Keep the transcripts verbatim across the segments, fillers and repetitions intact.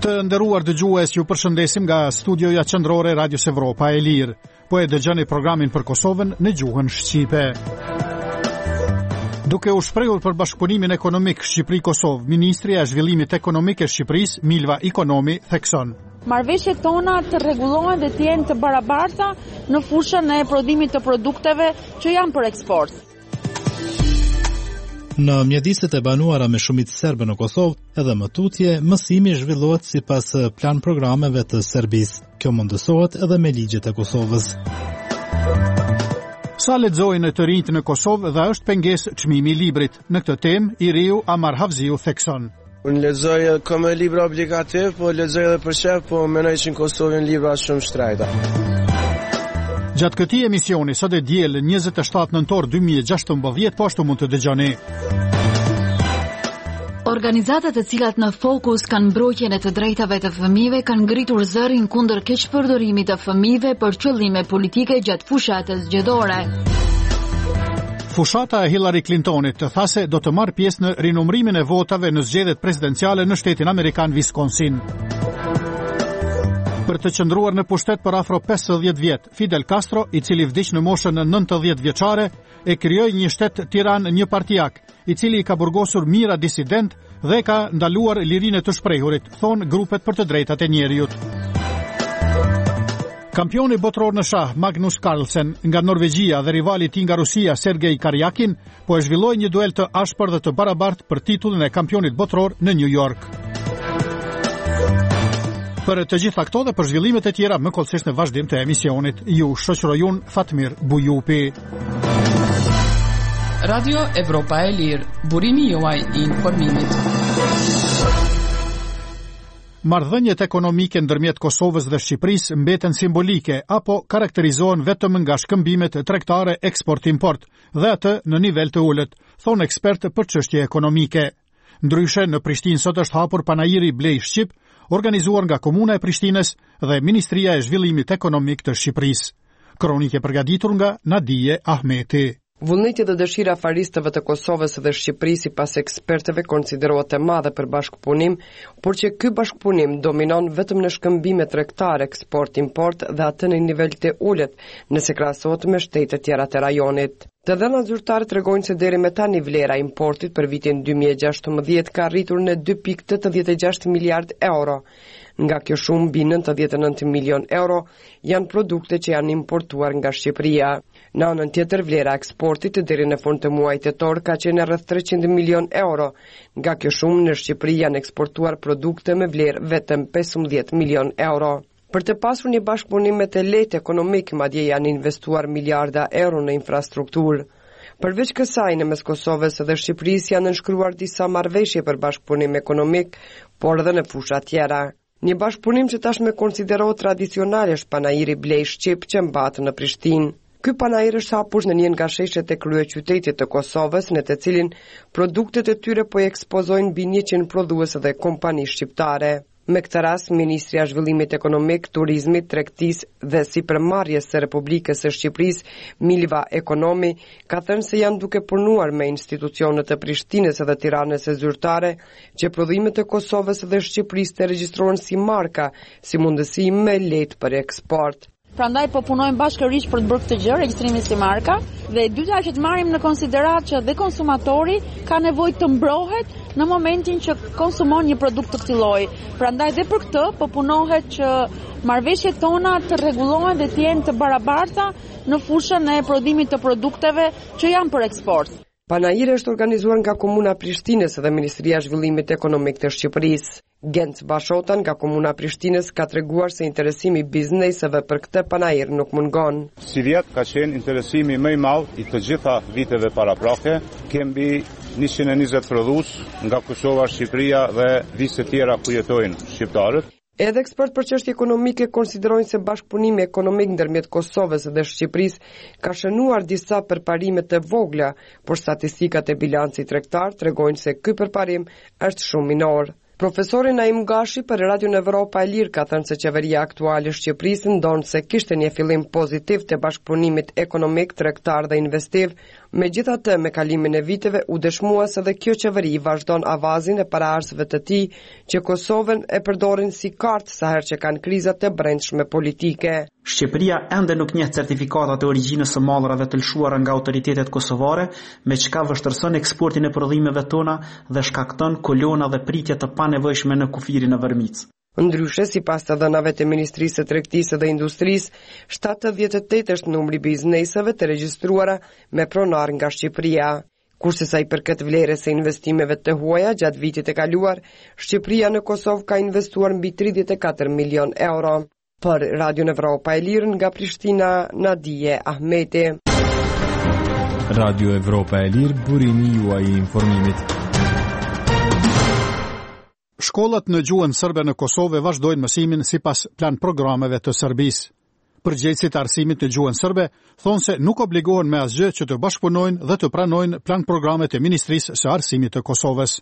Të nderuar dëgjues, ju përshëndesim nga studioja qendrore e Radios Evropa e Lirë. Po e dëgjoni programin për Kosovën në gjuhën shqipe. Duke u shprehur për bashkëpunimin ekonomik Shqipëri-Kosovë, Ministria e Zhvillimit Ekonomik e Shqipërisë, Milva Ikonomi, thekson: Marrëveshjet tona të rregullohen dhe të jenë të barabarta në fushën e prodhimit të produkteve që janë për eksport. Në mjediset e banuara me shumicë serbe në Kosovë, edhe më tutje, mësimi zhvillohet sipas plan programeve të Serbisë. Kjo mundësohet edhe me ligjet e Kosovës. Sa lexojnë të rinjt në Kosovë dhe është pengesë çmimi i librit. Në këtë temë, i riu Amar Havziu thekson: Unë lexoj kam libra obligativ, po lexoj edhe për shef, po mendoj që në Kosovë janë libra shumë shtrejta. Gjatë këtij emisioni sot e diel njëzet e shtatë nëntor dy mijë e gjashtëmbëdhjetë po ashtu mund të dëgjoni. Organizatat e cilat në fokus kanë mbrojtjen e të drejtave të fëmijëve kanë ngritur zërin kundër keqpërdorimit të fëmijëve për qëllime politike gjatë fushatës zgjedhore. Fushata e Hillary Clintonit të tha se do të marrë pjesë në rinumrimin e votave në zgjedhjet presidenciale në shtetin amerikan Wisconsin. Për të qëndruar në pushtet për afro pesëdhjetë vjet, Fidel Castro, i cili vdiq në moshën në nëntëdhjetë vjeçare, e krijoi një shtet tiran një partijak, i cili i ka burgosur mijëra disident dhe ka ndaluar lirinë e të shprehurit, thon grupet për të drejtat e njerëzit. Kampioni botror në shah Magnus Carlsen nga Norvegjia dhe rivali i tij nga Rusia Sergej Karjakin po e zhvilloi një duel të ashpër dhe të barabartë për titullin e kampionit botror në New York. Për të gjitha këto dhe për zhvillimet e tjera më kollësisht në vazhdim të emisionit, ju shoqëroj unë Fatmir Bujupi. Radio Evropa e Lirë, burimi juaj i informimit. Marrëdhëniet ekonomike ndërmjet Kosovës dhe Shqipërisë mbeten simbolike apo karakterizohen vetëm nga shkëmbimet tregtare eksport-import dhe atë në nivel të ulët, thon ekspertë për çështje ekonomike. Ndryshe, në Prishtinë sot është hapur panajiri Blej Shqip, organizuar nga Komuna e Prishtinës dhe Ministria e Zhvillimit Ekonomik të Shqipërisë. Kronikë përgatitur nga Nadije Ahmeti. Vullneti dhe dëshira faristëve të Kosovës dhe Shqipërisë sipas ekspertëve konsiderohet e madhe për bashkëpunim, por që ky bashkëpunim dominon vetëm në shkëmbime tregtare, eksport-import dhe atë në nivel të ulët, nëse krahasohet me shtetet tjera të rajonit. Të dhënat zyrtare tregojnë se deri me tani vlera e importit për vitin dy mijë e gjashtëmbëdhjetë ka arritur në dy pikë tetëdhjetë e gjashtë miliard euro. Nga kjo shumë mbi nëntëdhjetë e nëntë milion euro janë produkte që janë importuar nga Shqipëria. Në anën tjetër, vlera e eksportit deri në fund të muajit tetor ka qenë rreth treqind milion euro. Nga kjo shumë në Shqipëri janë eksportuar produkte me vlerë vetëm pesëmbëdhjetë milion euro. Për të pasur një bashkëpunim me të lehtë ekonomik, madje janë investuar miliarda euro në infrastrukturë. Përveç kësaj, në mes Kosovës dhe Shqipërisë janë nënshkruar disa marrëveshje për bashkëpunim ekonomik, por edhe në fusha tjera. Një bashkëpunim që tashmë konsiderohet tradicional është panajiri Blej Shqip që mbahet në Prishtinë. Ky panajir është hapur në një nga sheshet e kryeqytetit të Kosovës, në të cilin produktet e tyre po i ekspozojnë mbi njëqind prodhuese dhe kompani shqiptare. Me këtë rast, Ministria e Zhvillimit Ekonomik, Turizmit, Tregtisë dhe Sipërmarrjes së Republikës së Shqipërisë, Milva Ikonomi, ka thënë se janë duke punuar me institucionet e Prishtinës dhe Tiranës së zyrtare që prodhimet e Kosovës dhe Shqipërisë të regjistrohen si marka, si mundësi më e lehtë për eksport. Prandaj po punojmë bashkërisht për të bërë këtë gjë, regjistrimin si marka, dhe e dyta që të marrim në konsiderat që dhe konsumatori ka nevojë të mbrohet në momentin që konsumon një produkt të këtij lloji. Prandaj dhe për këtë po punohet që marrëveshjet tona të rregullohen dhe të jenë të barabarta në fushën e prodhimit të produkteve që janë për eksport. Panajiri është organizuar nga Komuna e Prishtinës dhe Ministria e Zhvillimit Ekonomik të Shqipërisë. Genc Bashotan nga Komuna e Prishtinës ka treguar se interesimi i bizneseve për këtë panajir nuk mungon. Si vjet ka qenë interesimi më i madh i të gjitha viteve paraprake. Kemi njëqind e njëzet prodhues nga Kosova, Shqipëria dhe vise tjera ku jetojnë shqiptarët. Edhe ekspert për çështje ekonomike konsiderojnë se bashkëpunimi ekonomik ndërmjet Kosovës dhe Shqipërisë ka shënuar disa përparime të vogla, por statistikat e bilancit tregtar tregojnë se ky përparim është shumë minor. Profesori Naim Gashi për Radio Evropa e Lirë ka thënë se qeveria aktuale e Shqipërisë ndonë se kishte një fillim pozitiv të bashkëpunimit ekonomik, tregtar dhe investiv, megjithatë me kalimin e viteve u dëshmua se dhe kjo qeveri vazhdon avazin e paraarsëve të tij që Kosovën e përdorin si kartë sa herë që kanë krizat të brendshme politike. Shqipëria ende nuk njeh certifikatat e origjinës së mallrave të lëshuara nga autoritetet kosovare, me çka vështirëson eksportin e prodhimeve tona dhe shkakton kolona dhe pritje të panevojshme në kufirin e Vërmicë. Ndryshe, sipas të dhënave të Ministrisë së Tregtisë dhe Industrisë, shtatëdhjetë e tetë është numri bizneseve të regjistruara me pronar nga Shqipëria. Kurse sa i përket vlerës së investimeve të huaja gjatë vitit e kaluar, Shqipëria në Kosovë ka investuar mbi tridhjetë e katër milion euro. Për Radio Evropa e Lirë nga Prishtina, Nadije Ahmeti. Radio Evropa e Lirë, burimi juaj i informimit. Shkollat në gjuhën serbe në Kosovë vazhdojnë mësimin sipas plan programeve të Serbisë. Përgjegjësit e arsimit në gjuhën serbe thonë se nuk obligohen me asgjë që të bashkëpunojnë dhe të pranojnë plan programet e Ministrisë së Arsimit të Kosovës.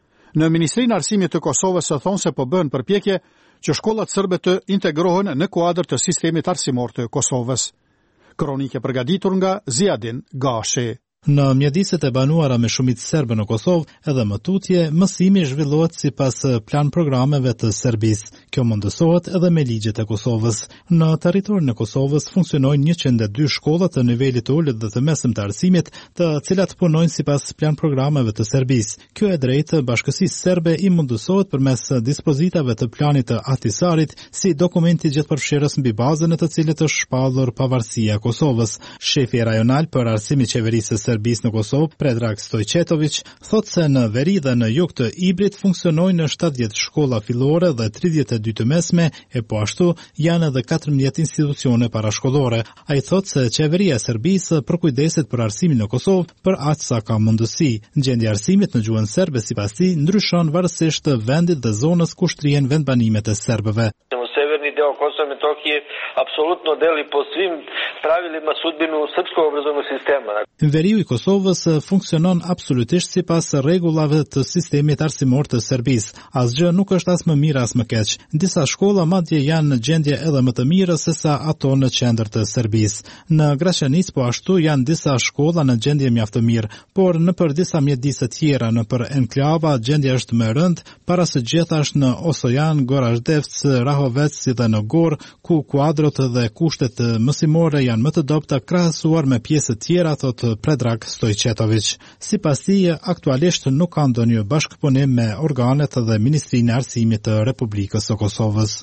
Në Ministrinë e Arsimit të Kosovës thonë se po bëhen përpjekje që shkollat serbe të integrohen në kuadër të sistemit arsimor të Kosovës. Kronike përgatitur nga Ziadin Gashi. Në mjediset e banuara me shumicë serbe në Kosovë, edhe më tutje, mësimi zhvillohet sipas plan programeve të Serbisë. Kjo mundësohet edhe me ligjet e Kosovës. Në territorin e Kosovës funksionojnë njëqind e dy shkolla të nivelit të ulët dhe të mesëm të arsimit, të cilat punojnë sipas plan programeve të Serbisë. Kjo e drejtë bashkësisë serbe i mundësohet përmes dispozitave të planit të Ahtisarit, si dokumenti gjithëpërfshirës mbi bazën e të cilit është shpallur pavarësia e Kosovës. Shefi rajonal për arsimin qeverisë Serbisë në Kosovë, Predrag Stojčetović, thotë se në veri dhe në jug të Ibrit funksionojnë shtatëdhjetë shkolla fillore dhe tridhjetë e dy të mesme, e po ashtu janë edhe katërmbëdhjetë institucione parashkollore. Ai thotë se qeveria e Serbisë përkujdeset për arsimin në Kosovë për aq sa ka mundësi. Gjendja e arsimit në gjuhën serbe sipas tij ndryshon varësisht të vendit dhe zonës ku shtrihen vendbanimet e serbëve. Severni deo Kosova i Metohije apsolutno deli po svim pravilima sudbinu srpskog obrazovnog sistema. Veriu i Kosovës funksionon absolutisht sipas rregullave të sistemit arsimor të Serbisë. Asgjë nuk është as më mirë as më keq. Disa shkolla madje janë në gjendje edhe më të mirë se sa ato në qendër të Serbisë. Në Graçanic po ashtu janë disa shkolla në gjendje mjaft të mirë, por nëpër disa mjedise tjera nëpër enklava gjendja është më e rëndë, para së gjithashtë në Osojan, Gorazhdevc, Rahovec si dhe në Gorë, ku kuadrot dhe kushtet mësimore janë më të dobta krahasuar me pjesë tjera, thotë Predrag Stojčetović. Sipas tij, aktualisht nuk ka ndonjë bashkëpunim me organet dhe Ministrinë e Arsimit të Republikës së Kosovës.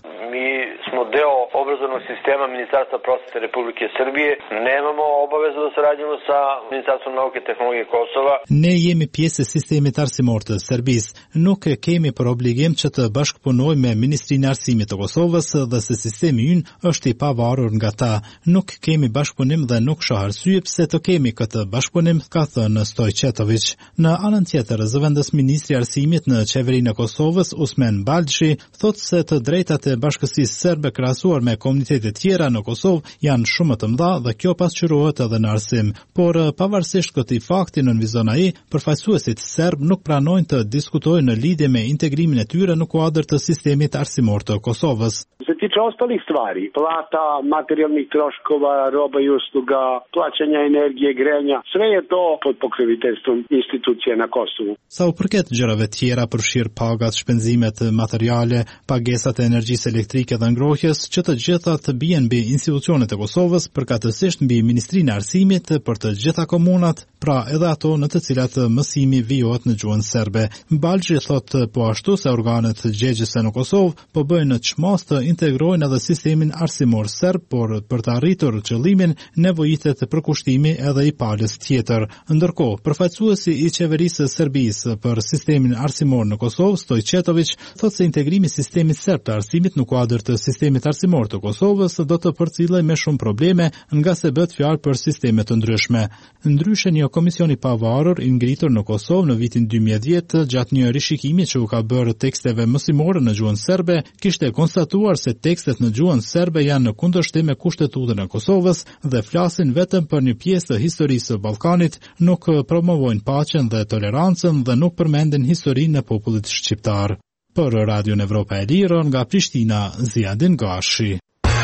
Deo obrazovnog sistema Ministarstva prosvete Republike Srbije. Nemamo obavezu da sarađujemo sa Ministarstvom nauke i tehnologije Kosova. Ne jemi pjesë e sistemit arsimor të Serbisë. Nuk kemi për obligim që të bashkëpunojmë me Ministrinë e Arsimit të Kosovës dhe se sistemi ynë është i pavarur nga ta. Nuk kemi bashkëpunim dhe nuk shoh arsye pse të kemi këtë bashkëpunim, ka thënë Stojčetović. Në anën tjetër, zëvendës ministri i Arsimit në qeverinë e Kosovës, Usmen Balçi, thotë se të drejtat e bashkësisë serbe krahasuar me komunitetet tjera në Kosovë janë shumë të mëdha dhe kjo pasqyrohet edhe në arsim. Por pavarësisht këtij fakti, nënvizon ai, përfaqësuesit serb nuk pranojnë të diskutojnë në lidhje me integrimin e tyre në kuadër të sistemit arsimor të Kosovës. Se tiče ostalih stvari, plata materijalnih troškova, roba i usluga, plaćanja energije, grenja, sve je to pod pokroviteljstvom institucije na Kosovu. Sa u përket gjërave tjera përfshir pagat, shpenzimet materiale, pagesat e energjisë elektrike dhe ngrohjes, që të gjitha të bien mbi institucionet e Kosovës, përkatësisht mbi Ministrinë e Arsimit për të gjitha komunat, pra edhe ato në të cilat mësimi vijohet në gjuhën serbe. Balçi thotë po ashtu se organet gjegjëse në Kosovë po bëjnë çmos të integrojnë edhe sistemin arsimor serb, por për të arritur qëllimin nevojitet përkushtimi edhe i palës tjetër. Ndërkohë, përfaqësuesi i qeverisë së Serbisë për sistemin arsimor në Kosovë, Stojčetović, thotë se integrimi i sistemit serb të arsimit në kuadër të sistemit arsimor të Kosovës do të përcillej me shumë probleme, nga se bëhet fjalë për sisteme të ndryshme. Ndryshe, një komision i pavarur i ngritur në Kosovë në vitin dy mijë e dhjetë, gjatë një rishikimi që u ka bërë teksteve mësimore në gjuhën serbe, kishte konstatuar se tekstet në gjuhën serbe janë në kundërshtim me kushtetutën e Kosovës dhe flasin vetëm për një pjesë të historisë së Ballkanit, nuk promovojnë paqen dhe tolerancën dhe nuk përmenden historinë e popullit shqiptar. Për Radion Evropa e Lirë nga Prishtina, Ziadin Gashi.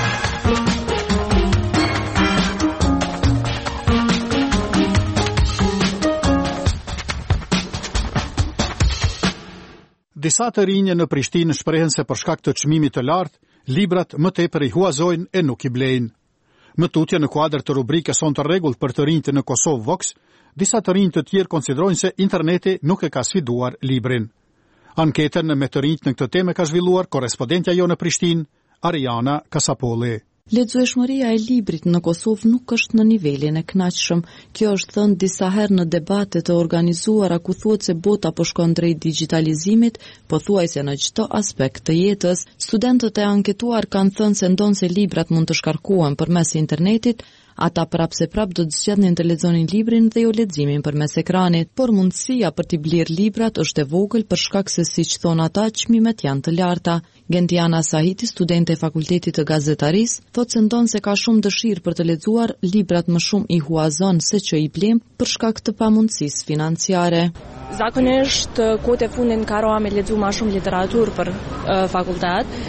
Disa të rinje në Prishtinë shprehen se për shkak të çmimit të lartë, librat më tepër i huazojnë e nuk i blejnë. Më tutje në kuadër të rubrikës Son të rregullt për të rinjtë në Kosovë Vox, disa të rinj të tjerë konsiderojnë se interneti nuk e ka sfiduar librin. Anketën me të rinjtë në këtë temë ka zhvilluar korrespondentja jo në Prishtinë, Ariana Kasapolli. Lexueshmëria e librit në Kosovë nuk është në nivelin e kënaqshëm. Kjo është thënë disa herë në debate të organizuara ku thuhet se bota po shkon drejt digjitalizimit, pothuajse në çdo aspekt të jetës. Studentët e anketuar kanë thënë se ndonse librat mund të shkarkohen përmes internetit, ata prap se prap do të zgjatnin të lexonin librin dhe jo leximin përmes ekranit, por mundësia për t'i bler librat është e vogël për shkak se siç thon ata çmimet janë të larta. Gentiana Sahiti, studente e Fakultetit të Gazetarisë, thotë se ndonse ka shumë dëshirë për të lexuar, librat më shumë i huazon se që i blem për shkak të pamundësisë financiare. Zakonisht kohët e fundit ka roa me lexu më shumë literaturë për uh, fakultet.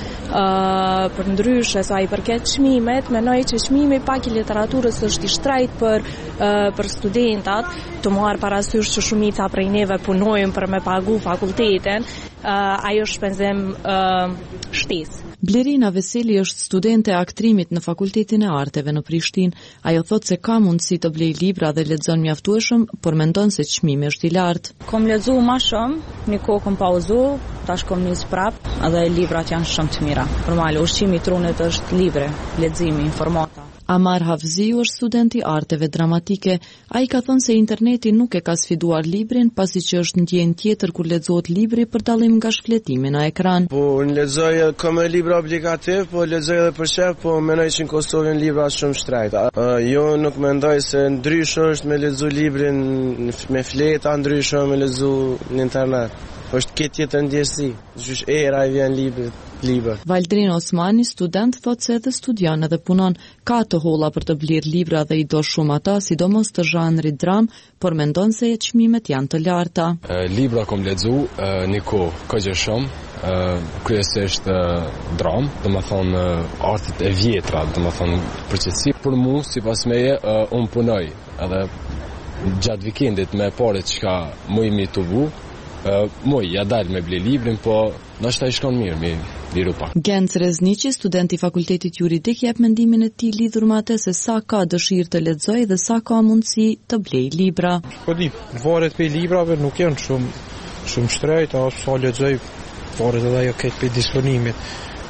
Uh, për ndryshe sa i përket çmimet, mendoj që çmimi pak i literaturës është i shtrejt për uh, për studentat, të marrë parasysh që shumica prej neve punojmë për me pagu fakultetin, uh, ajo shpenzim uh, shtesë. Blerina Veseli është studente e aktrimit në Fakultetin e Arteve në Prishtinë. Ajo thotë se ka mundësi të blej libra dhe lexon mjaftueshëm, por mendon se çmimi është i lartë. Kom lexu më shumë, një kohë kom pauzu, tash kom nis prap, edhe librat janë shumë të mira. Normal, ushqimi i trunit është libre, leximi, informata. Amar Havziu është student i arteve dramatike. Ai ka thënë se interneti nuk e ka sfiduar librin, pasi që është ndjenjë tjetër kur lexohet libri për dallim nga shfletimi në ekran. Po unë lexoj kam libra obligativ, po lexoj edhe për shef, po mendoj që në Kosovë janë libra shumë shtrejta. Uh, jo nuk mendoj se ndryshe është me lexu librin me fleta, ndryshe me lexu në internet. Është këtë tjetër ndjesi, gjysh era i vjen librit. Liber. Valdrin Osmani, student, thot se edhe studion edhe punon, ka të holla për të bler libra dhe i do shumë ata, sidomos të zhanrit dram, por mendon se çmimet janë të larta. Uh, libra kom lexu uh, një kohë kaq shumë, uh, kryesisht uh, dram, do të thonë uh, artet e vjetra, do të thonë përgjithësi. Për mua, sipas meje, uh, unë punoj edhe gjatë vikendit me parë çka më i mi të vu. Uh, Moj, ja dal me ble librin, po nështë ta i shkon mirë, mi liru pak. Genc Reznici, student i Fakultetit Juridik, jep mendimin e tij lidhur me atë se sa ka dëshirë të lexojë dhe sa ka mundësi të blej libra. Po di, varet pe librave nuk janë shumë shumë shtrejta, ose sa lexoj, varet edhe ajo këtë pe disponimit.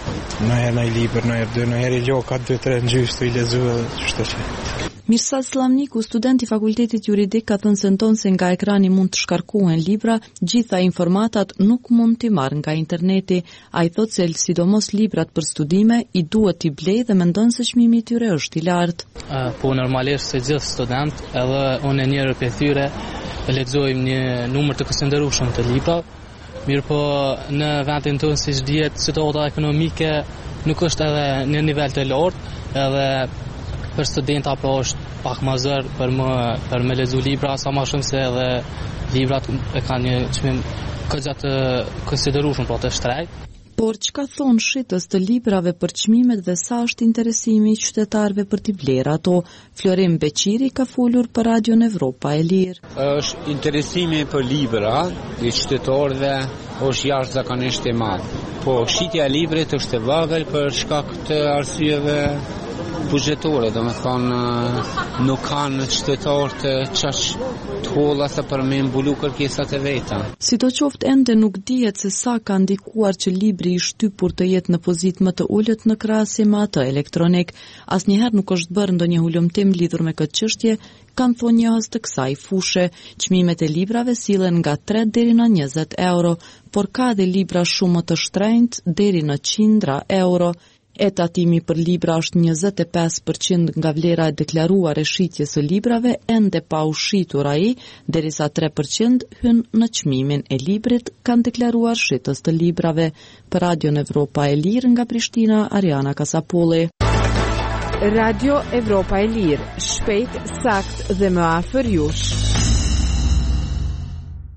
Në herë në i liber, në herë dy, në herë i gjo, ka dy, tre në gjysë të i lezu edhe qështë që. Mirsad Slamniku, student i Fakultetit Juridik, ka thënë se ndonse nga ekrani mund të shkarkohen libra, gjitha informatat nuk mund t'i marrë nga interneti. Ai thotë se sidomos librat për studime i duhet t'i blej dhe mendon se çmimi i tyre është i lartë. Uh, po normalisht se gjithë student, edhe unë e njërë për tyre lexojmë një numër të kësënderueshëm të libra. Mirë po në vendin tonë si dihet situata ekonomike nuk është edhe në nivel të lartë, edhe për studenta po është pak më zër për më për me lexu libra, sa më shumë se edhe librat e kanë një çmim kaq të konsiderueshëm për të shtrejt. Por çka thon shitës të librave për çmimet dhe sa është interesimi i qytetarëve për t'i blerë ato? Florim Beqiri ka folur për Radion Evropa e Lirë. Është interesimi për libra i qytetarëve është jashtëzakonisht i madh. Po shitja e librit është e vogël për shkak të arsyeve bugjetore, do me thonë nuk kanë qytetarë të qash të holla sa për me mbulu kërkesat e veta. Sidoqoftë ende nuk dihet se sa ka ndikuar që libri i shtypur të jetë në pozitë më të ulët në krahasim me atë elektronik. Asnjëherë nuk është bërë ndonjë hulumtim lidhur me këtë çështje, kanë thonë njerëz të kësaj fushë. Çmimet e librave sillen nga tre deri në njëzet euro, por ka dhe libra shumë më të shtrenjtë deri në qindra euro. Etatimi për libra është njëzet e pesë përqind nga vlera e deklaruar e shitjes së librave, ende pa u shitur ai, derisa tre përqind hyn në çmimin e librit, kanë deklaruar shitës të librave. Për Radion Evropa e Lirë nga Prishtina, Ariana Kasapolli. Radio Evropa e Lirë, shpejt, sakt dhe më afër jush.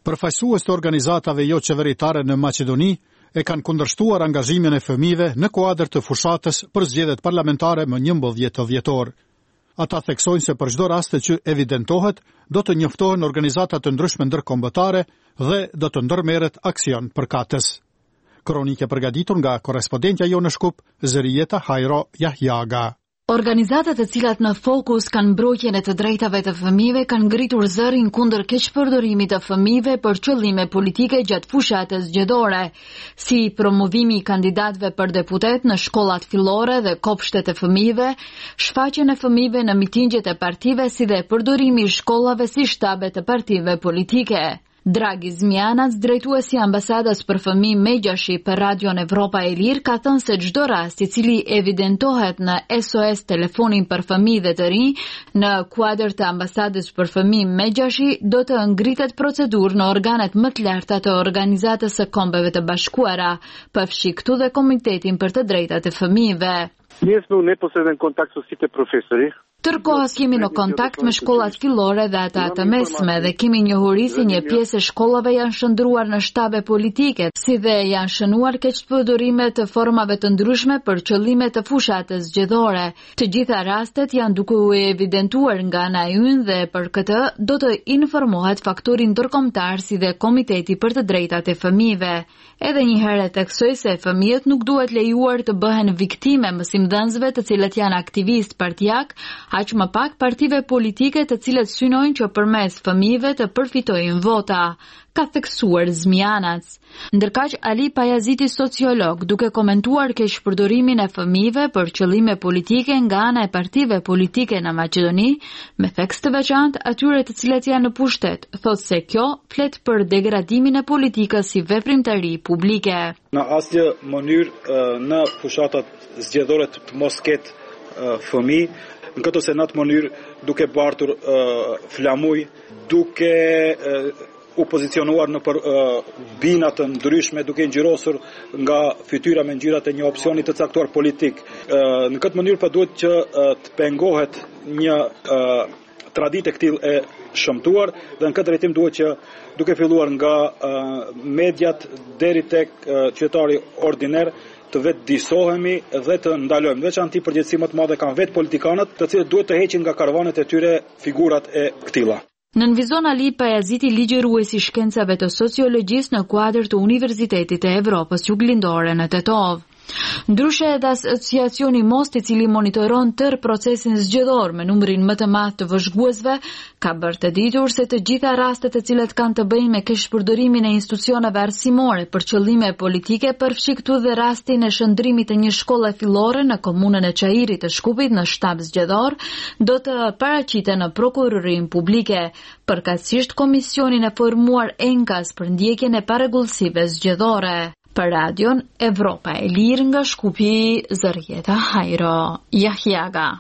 Përfaqësues të organizatave jo qeveritare në Maqedoni e kanë kundërshtuar angazhimin e fëmijëve në kuadër të fushatës për zgjedhjet parlamentare më njëmbëdhjetë dhjetor. Ata theksojnë se për çdo rast që evidentohet, do të njoftohen organizata të ndryshme ndërkombëtare dhe do të ndërmerret aksion përkatës. Kronike përgatitur nga korrespondentja jonë në Shkup, Zërijeta Hajro Jahjaga. Organizatat e cilat në fokus kanë mbrojtjen e të drejtave të fëmijëve kanë ngritur zërin kundër keqpërdorimit të fëmijëve për qëllime politike gjatë fushatës zgjedhore, si promovimi i kandidatëve për deputet në shkollat fillore dhe kopshtet e fëmijëve, shfaqjen e fëmijëve në mitingjet e partive si dhe përdorimi i shkollave si shtabe të partive politike. Dragi Zmianac, drejtuesi i ambasadës për fëmijë Megjashi për Radion Evropa e Lirë, ka thënë se çdo rast i cili evidentohet në S O S telefonin për fëmijë dhe të rinj në kuadër të ambasadës për fëmijë Megjashi do të ngritet procedurë në organet më të larta të Organizatës së Kombeve të Bashkuara, përfshi këtu dhe Komitetin për të drejtat e fëmijëve. Ние сме непосреден контакт с сите професори. Tërkohës kemi në kontakt me shkollat fillore dhe ata të mesme dhe kemi njohuri si një pjesë e shkollave janë shndruar në shtabe politike, si dhe janë shënuar keqpërdorime të formave të ndryshme për qëllime të fushatës zgjedhore. Të gjitha rastet janë duke u evidentuar nga ana ynë dhe për këtë do të informohet faktori ndërkombëtar si dhe Komiteti për të drejtat e fëmijëve. Edhe një herë theksoj se fëmijët nuk duhet lejuar të bëhen viktime mësimdhënësve të cilët janë aktivistë partijak, aq më pak partive politike të cilët synojnë që përmes fëmijëve të përfitojnë vota, ka theksuar Zmianac. Ndërkaq Ali Pajaziti, sociolog, duke komentuar keqpërdorimin e fëmijëve për qëllime politike nga ana e partive politike në Maqedoni, me theks të veçantë atyre të cilët janë në pushtet, thotë se kjo flet për degradimin e politikës si veprimtari publike. Në asnjë mënyrë në fushatat zgjedhore të mos ketë fëmijë, në këtë se në atë mënyrë duke bartur uh, flamuj, duke uh, u pozicionuar në për uh, binat të ndryshme, duke ngjyrosur nga fytyra me ngjyrat e një opsioni të caktuar politik. Uh, në këtë mënyrë pa duhet që uh, të pengohet një uh, traditë e këtillë e shëmtuar dhe në këtë drejtim duhet që duke filluar nga uh, mediat deri tek uh, qytetari ordiner të vetë disohemi dhe të ndalojmë. Veçanti përgjegjësi më të madhe kanë vetë politikanët, të cilët duhet të heqin nga karavanet e tyre figurat e këtilla. Në nënvizon Ali Pajaziti, ligjëruesi i shkencave të sociologjisë në kuadër të Universitetit të Evropës Juglindore në Tetov. Ndryshe edhe asociacioni Most, i cili monitoron tërë procesin zgjedhor me numrin më të madh të vëzhguesve, ka bërë të ditur se të gjitha rastet të cilat kanë të bëjnë me keqpërdorimin e institucioneve arsimore për qëllime politike, përfshi këtu dhe rastin e shëndrimit të një shkolle fillore në komunën e Çajirit të Shkupit në shtab zgjedhor, do të paraqiten në prokurorin publike, përkatësisht komisionin e formuar Enkas për ndjekjen e parregullsive zgjedhore. Për Radion Evropa e Lirë nga Shkupi, Zërijeta Hajro Jahjaga.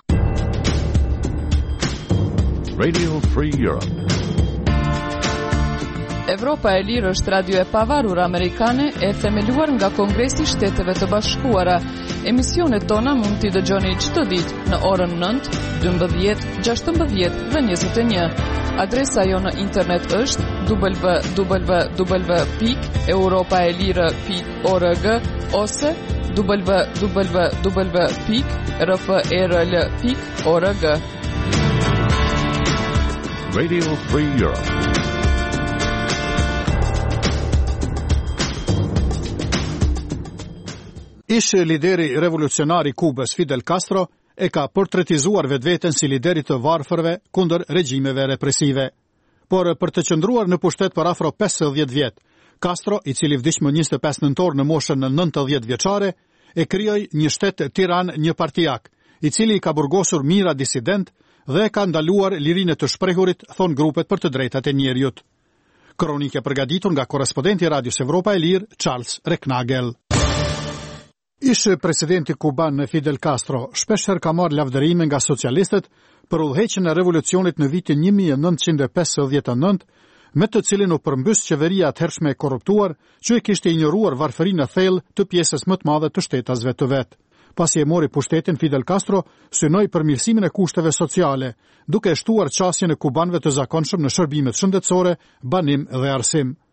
Radio Free Europe. Evropa e Lirë është radio e pavarur amerikane e themeluar nga Kongresi i Shteteve të Bashkuara. Emisionet tona mund t'i dëgjoni çdo ditë në orën nëntë, dymbëdhjetë, gjashtëmbëdhjetë dhe njëzet e një. Adresa jo në internet është w w w pikë europaelire pikë org ose w w w pikë r f e r l pikë org. Radio Free Europe. Ish lideri revolucionari i Kubës Fidel Castro e ka portretizuar vetveten si lideri të varfërve kundër regjimeve represive. Por për të qëndruar në pushtet për afro pesëdhjetë vjet, Castro, i cili vdiq më njëzet e pesë nëntor në moshën në nëntëdhjetë vjeçare, e krijoi një shtet tiran një partijak, i cili ka burgosur mijëra disident dhe ka ndaluar lirinë të shprehurit, thon grupet për të drejtat e njerëzit. Kronike përgatitur nga korrespondenti i Radios Evropa e Lirë, Charles Reknagel. Ish presidenti kuban Fidel Castro shpeshherë ka marrë lavdërime nga socialistët për udhëheqjen e revolucionit në vitin një mijë e nëntëqind e pesëdhjetë e nëntë, me të cilin u përmbys qeveria atëhershme e korruptuar, që e kishte injoruar varfërinë e thellë të pjesës më të madhe të shtetasve të vet. Pasi e mori pushtetin, Fidel Castro synoi përmirësimin e kushteve sociale, duke shtuar qasjen e kubanëve të zakonshëm në shërbimet shëndetësore, banim dhe arsim.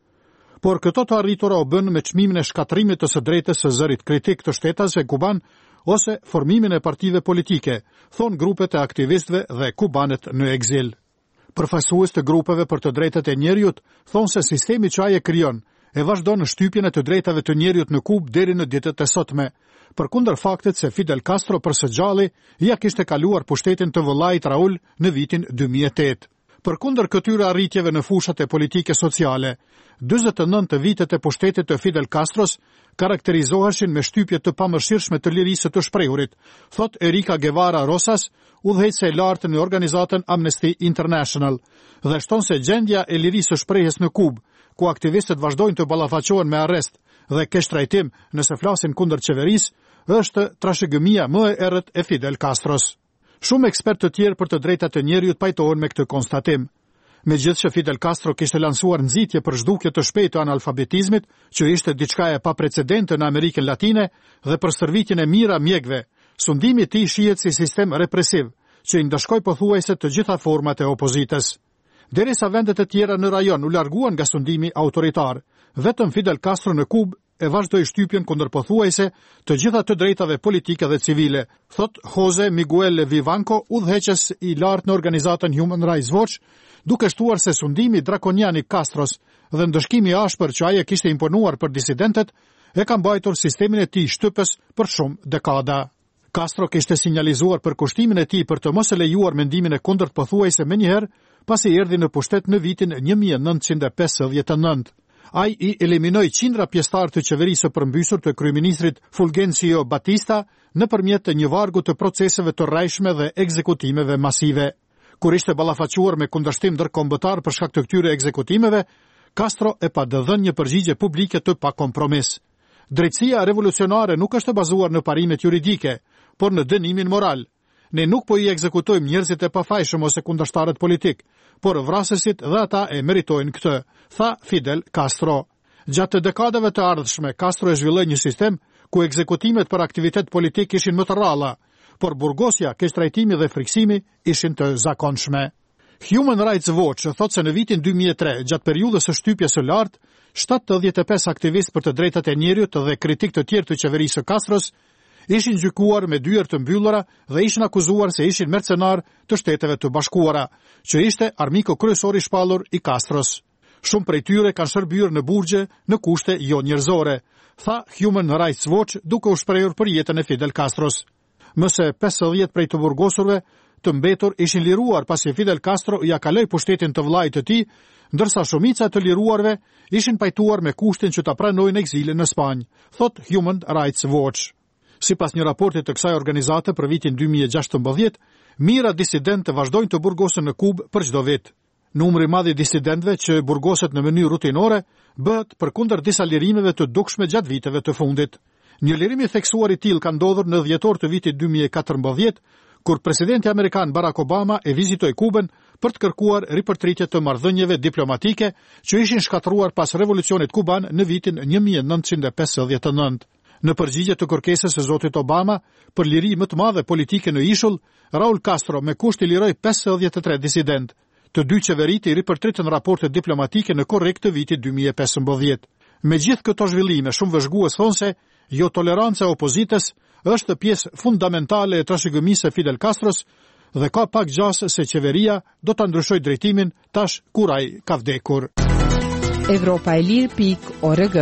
Por këto të arritura o bën me çmimin e shkatrimit të së drejtës së zërit kritik të shtetasve kuban ose formimin e partive politike, thon grupet e aktivistëve dhe kubanët në ekzil. Përfaqësues të grupeve për të drejtat e njerëzit thonë se sistemi që ai e krijon e vazhdon në shtypjen e të drejtave të njerëzit në Kubë deri në ditët e sotme, përkundër faktit se Fidel Castro për së gjalli ja kishte kaluar pushtetin të vëllait Raul në vitin dy mijë e tetë. Përkundër këtyre arritjeve në fushat e politike sociale, dyzet e nëntë vitet e pushtetit të Fidel Castros karakterizoheshin me shtypje të pamëshirshme të lirisë të shprehurit, thot Erika Guevara Rosas, udhëheqëse e lartë në organizatën Amnesty International, dhe shton se gjendja e lirisë së shprehjes në Kubë, ku aktivistët vazhdojnë të ballafaqohen me arrest dhe keq trajtim nëse flasin kundër qeverisë, është trashëgimia më e errët e Fidel Castros. Shumë ekspertë të tjerë për të drejtat e njerëzit pajtohen me këtë konstatim. Megjithëse Fidel Castro kishte lansuar nxitje për zhdukje të shpejtë të analfabetizmit, që ishte diçka e paprecedente në Amerikën Latine, dhe për stërvitjen e mira mjekëve, sundimi i tij shihet si sistem represiv, që i ndëshkoi pothuajse të gjitha format e opozitës. Derisa vendet e tjera në rajon u larguan nga sundimi autoritar, vetëm Fidel Castro në Kubë e vazhdoi shtypjen kundër pothuajse të gjitha të drejtave politike dhe civile, thot Jose Miguel Vivanco, udhëheqës i lartë në organizatën Human Rights Watch, duke shtuar se sundimi drakonian i Castros dhe ndëshkimi i ashpër që ai e kishte imponuar për disidentët e ka mbajtur sistemin e tij shtypës për shumë dekada. Castro kishte sinjalizuar për kushtimin e tij për të mos e lejuar mendimin e kundërt pothuajse menjëherë, pasi erdhi në pushtet në vitin një mijë e nëntëqind e pesëdhjetë e nëntë. Ai i eliminoi qindra pjesëtar të qeverisë së përmbysur të kryeministrit Fulgencio Batista nëpërmjet të një vargu të proceseve të rrajshme dhe ekzekutimeve masive. Kur ishte ballafaquar me kundërshtim ndërkombëtar për shkak të këtyre ekzekutimeve, Castro e pa dhënë një përgjigje publike të pakompromis. Drejtësia revolucionare nuk është bazuar në parimet juridike, por në dënimin moral. Ne nuk po i ekzekutojmë njerëzit e pafajshëm ose kundërshtarët politik, por vrasësit dhe ata e meritojnë këtë, tha Fidel Castro. Gjatë dekadave të ardhshme, Castro e zhvilloi një sistem ku ekzekutimet për aktivitet politik ishin më të rralla, por burgosja, keqtrajtimi dhe friksimi ishin të zakonshme. Human Rights Watch thot se në vitin dy mijë e tre, gjatë periudhës së shtypjes së lartë, shtatëdhjetë e pesë aktivistë për të drejtat e njerëzit dhe kritik të tjerë të qeverisë së Castros ishin gjykuar me dyert të mbyllura dhe ishin akuzuar se ishin mercenar të Shteteve të Bashkuara, që ishte armiku kryesor i shpallur i Castros. Shumë prej tyre kanë shërbyer në burgje në kushte jo njerëzore, tha Human Rights Watch, duke u shprehur për jetën e Fidel Castros. Më se pesëdhjetë prej të burgosurve të mbetur ishin liruar pasi Fidel Castro ja kaloi pushtetin të vllait të tij, ndërsa shumica të liruarve ishin pajtuar me kushtin që ta pranojnë ekzilin në Spanjë, thot Human Rights Watch. Sipas një raporti të kësaj organizate për vitin dy mijë e gjashtëmbëdhjetë, mijëra disidentë vazhdojnë të burgosen në Kubë për çdo vit. Numri i madh i disidentëve që burgoset në mënyrë rutinore bëhet përkundër disa lirimeve të dukshme gjatë viteve të fundit. Një lirim i theksuar i tillë ka ndodhur në dhjetor të vitit dy mijë e katërmbëdhjetë, kur presidenti amerikan Barack Obama e vizitoi Kubën për të kërkuar ripërtritje të marrëdhënieve diplomatike që ishin shkatruar pas revolucionit kuban në vitin një mijë e nëntëqind e pesëdhjetë e nëntë. Në përgjigje të kërkesës së zotit Obama për liri më të madhe politike në ishull, Raul Castro me kusht i liroi pesëdhjetë e tre disident. Të dy qeveritë i ripërtritën raportet diplomatike në korrik të vitit dy mijë e pesëmbëdhjetë. Me gjithë këto zhvillime, shumë vëzhgues thonë se jo toleranca e opozitës është pjesë fundamentale e trashëgimisë së Fidel Castros dhe ka pak gjasë se qeveria do ta ndryshojë drejtimin tash kur ai ka vdekur. Evropa e Lirë pikë org.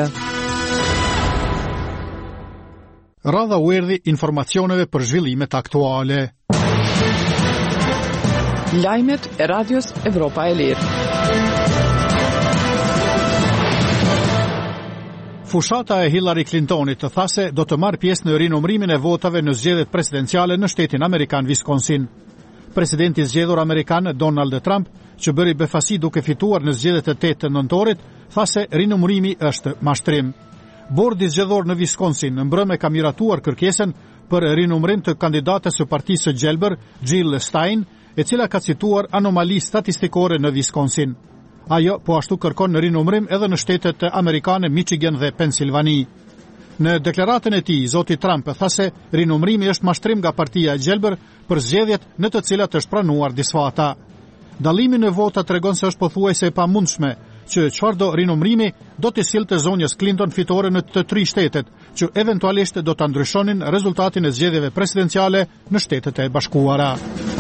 Radha u erdhi informacioneve për zhvillimet aktuale. Lajmet e radios Evropa e Lirë. Fushata e Hillary Clintonit të tha se do të marrë pjesë në rinumrimin e votave në zgjedhjet presidenciale në shtetin amerikan Wisconsin. Presidenti zgjedhur amerikan Donald Trump, që bëri befasi duke fituar në zgjedhjet e tetë të nëntorit, tha se rinumrimi është mashtrim. Bordi zgjedhor në Wisconsin mbrëmë ka miratuar kërkesën për rinumrim të kandidates së partisë së gjelbër, Jill Stein, e cila ka cituar anomali statistikore në Wisconsin. Ajo po ashtu kërkon në rinumrim edhe në shtetet amerikane Michigan dhe Pennsylvania. Në deklaratën e tij, zoti Trump tha se rinumrimi është mashtrim nga partia e gjelbër për zgjedhjet në të cilat është pranuar disfata. Dallimi në vota tregon se është pothuajse e pamundshme që çfarëdo rinumrimi do të sillte zonjës Clinton fitore në të tri shtetet, që eventualisht do ta ndryshonin rezultatin e zgjedhjeve presidenciale në Shtetet e Bashkuara.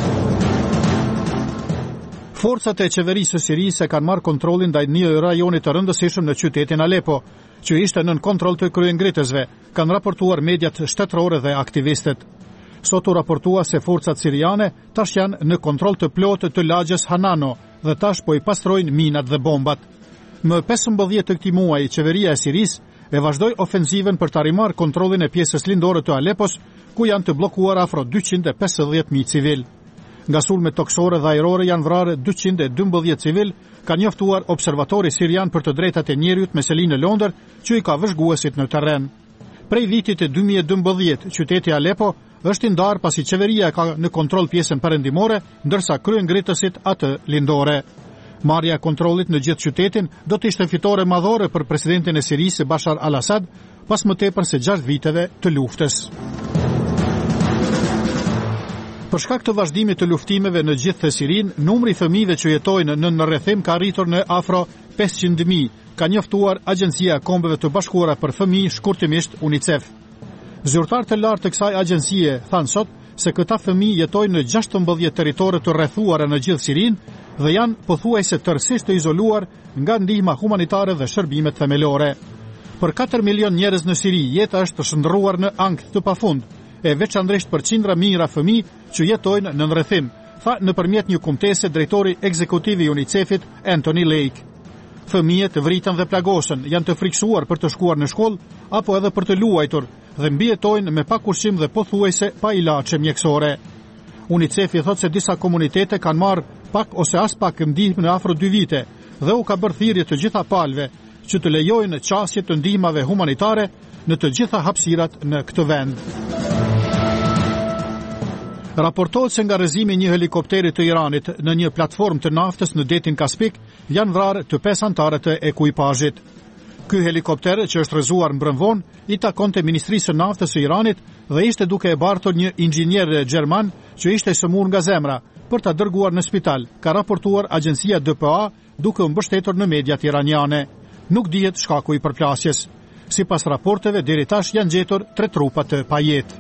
Forcat e qeverisë së Sirisë kanë marrë kontrollin ndaj një rajoni të rëndësishëm në qytetin Aleppo, që ishte nën kontroll të kryengritësve, kanë raportuar mediat shtetërore dhe aktivistët. Sot u raportua se forcat siriane tash janë në kontroll të plotë të lagjes Hanano dhe tash po i pastrojnë minat dhe bombat. Më pesëmbëdhjetë të këtij muaji, qeveria e Sirisë e vazhdoi ofensivën për ta rimarrë kontrollin e pjesës lindore të Aleppos, ku janë të bllokuar afro dyqind e pesëdhjetë mijë civil. Nga sulmet toksore dhe ajrore janë vrarë dyqind e dymbëdhjetë civil, ka njoftuar observatori sirian për të drejtat e njerëzit me seli në Londër, që i ka vëzhguesit në terren. Prej vitit e dy mijë e dymbëdhjetë, qyteti Aleppo është i ndarë pasi qeveria ka në kontroll pjesën perëndimore, ndërsa kryengritësit atë lindore. Marrja e kontrollit në gjithë qytetin do të ishte fitore madhore për presidentin e Sirisë Bashar al-Assad, pas më tepër se gjashtë viteve të luftës. Për shkak të vazhdimit të luftimeve në gjithë Sirinë, numri i fëmijëve që jetojnë në nërrethim ka arritur në afro pesëqind mijë, ka njoftuar Agjencia e Kombeve të Bashkuara për Fëmijë, shkurtimisht UNICEF. Zyrtarë të lartë të kësaj agjencie thanë sot se këta fëmijë jetojnë në gjashtëmbëdhjetë territore të rrethuara në gjithë Sirinë dhe janë pothuajse tërësisht të izoluar nga ndihma humanitare dhe shërbimet themelore. Për katër milion njerëz në Siri, jeta është të shndërruar në ankth të pafund, e veçanërisht për qindra mijëra fëmijë që jetojnë në ndërrethim, tha nëpërmjet një kumtese drejtori ekzekutiv i UNICEF-it Anthony Lake. Fëmijët vritën dhe plagosën, janë të friksuar për të shkuar në shkollë apo edhe për të luajtur dhe mbijetojnë me pak ushqim dhe pothuajse pa ilaçe mjekësore. UNICEF i thot se disa komunitete kanë marrë pak ose as pak ndihmë në afro dy vite dhe u ka bërë thirrje të gjitha palëve që të lejojnë qasje të ndihmave humanitare në të gjitha hapësirat në këtë vend. Raportohet se nga rrëzimi një helikopteri të Iranit në një platformë të naftës në detin Kaspik janë vrarë të pesë anëtarët e ekuipazhit. Ky helikopter, që është rrëzuar mbrëmvon, i takonte Ministrisë së Naftës së Iranit dhe ishte duke e bartur një inxhinier gjerman që ishte sëmur nga zemra për ta dërguar në spital, ka raportuar agjencia D P A duke u mbështetur në mediat iraniane. Nuk dihet shkaku i përplasjes. Sipas raporteve, deri tash janë gjetur tre trupa të pajetë.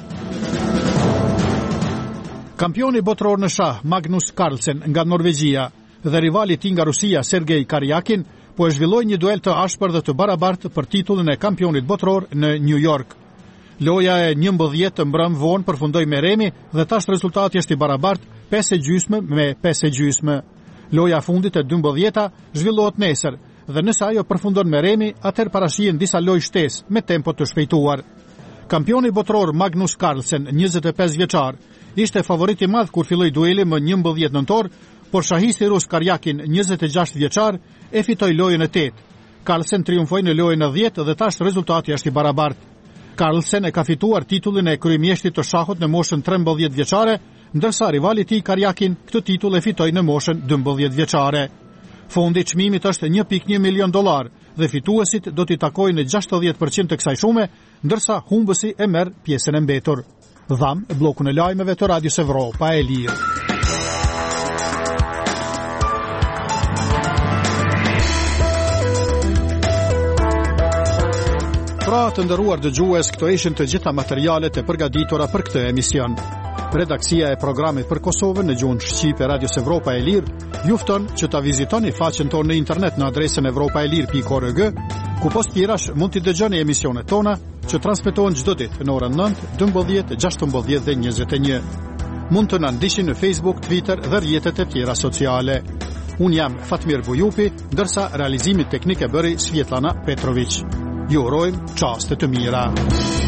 Kampioni botror në shah Magnus Carlsen nga Norvegjia dhe rivali i tij nga Rusia Sergej Karjakin po e zhvilloi një duel të ashpër dhe të barabartë për titullin e kampionit botror në New York. Loja e njëmbëdhjetë mbrëm vonë përfundoi me remi dhe tash rezultati është i barabartë pesë e gjysmë me pesë e gjysmë. Loja e fundit e dymbëdhjeta zhvillohet nesër dhe nëse ajo përfundon me remi, atëherë parashihen disa lojë shtesë me tempo të shpejtuar. Kampioni botror Magnus Carlsen, njëzet e pesë vjeçar, ishte favorit i madh kur filloi dueli më njëmbëdhjetë nëntor, por shahisti rus Karjakin, njëzet e gjashtë vjeçar, e fitoi lojën e tetë. Carlsen triumfoi në lojën e dhjetë dhe tash rezultati është i barabartë. Carlsen e ka fituar titullin e kryemjeshtit të shahut në moshën trembëdhjetë vjeçare, ndërsa rivali i tij Karjakin këtë titull e fitoi në moshën dymbëdhjetë vjeçare. Fondi i çmimit është një pikë një milion dollar dhe fituesit do t'i takojnë në gjashtëdhjetë përqind të kësaj shume, ndërsa humbësi e merr pjesën e mbetur. Dham, blokun e lajmeve të Radios Evropa e Lirë. Pra të ndëruar dëgjues, këto ishin të gjitha materialet e përgatitura për këtë emision. Redaksia e programit për Kosovën në gjuhën shqipe Radios Evropa e Lirë ju fton që ta vizitoni faqen tonë në internet në adresën evropaelir pikë org, ku post tjerash mund t'i dëgjoni emisionet tona që transmetohen çdo ditë në orën nëntë, dymbëdhjetë, gjashtëmbëdhjetë dhe njëzet e një. Mund të na ndiqni në Facebook, Twitter dhe rrjetet e tjera sociale. Un jam Fatmir Bujupi, ndërsa realizimin teknik e bëri Svjetlana Petrović. Ju urojmë çaste të mira.